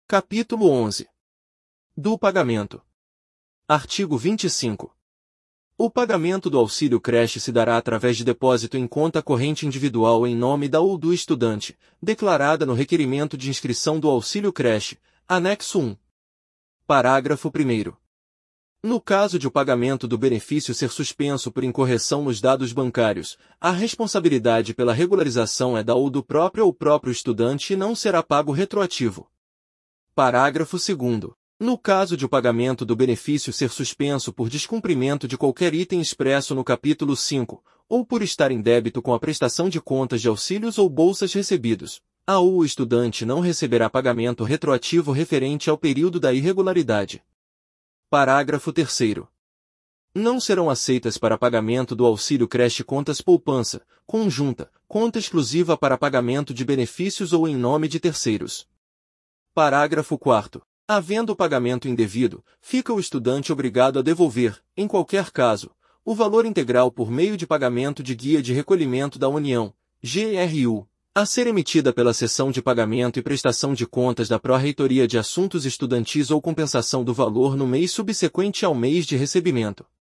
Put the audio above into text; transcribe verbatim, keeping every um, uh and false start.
Capítulo onze. Do pagamento. Artigo vinte e cinco. O pagamento do auxílio creche se dará através de depósito em conta corrente individual em nome da ou do estudante, declarada no requerimento de inscrição do auxílio creche, anexo um. Parágrafo primeiro. No caso de o pagamento do benefício ser suspenso por incorreção nos dados bancários, a responsabilidade pela regularização é da ou do próprio ou próprio estudante e não será pago retroativo. Parágrafo segundo. No caso de o pagamento do benefício ser suspenso por descumprimento de qualquer item expresso no capítulo cinco, ou por estar em débito com a prestação de contas de auxílios ou bolsas recebidos, a ou o estudante não receberá pagamento retroativo referente ao período da irregularidade. Parágrafo terceiro. Não serão aceitas para pagamento do auxílio creche contas poupança, conjunta, conta exclusiva para pagamento de benefícios ou em nome de terceiros. Parágrafo quarto. Havendo pagamento indevido, fica o estudante obrigado a devolver, em qualquer caso, o valor integral por meio de pagamento de guia de recolhimento da União, G R U, a ser emitida pela Seção de Pagamento e Prestação de Contas da Pró-Reitoria de Assuntos Estudantis ou compensação do valor no mês subsequente ao mês de recebimento.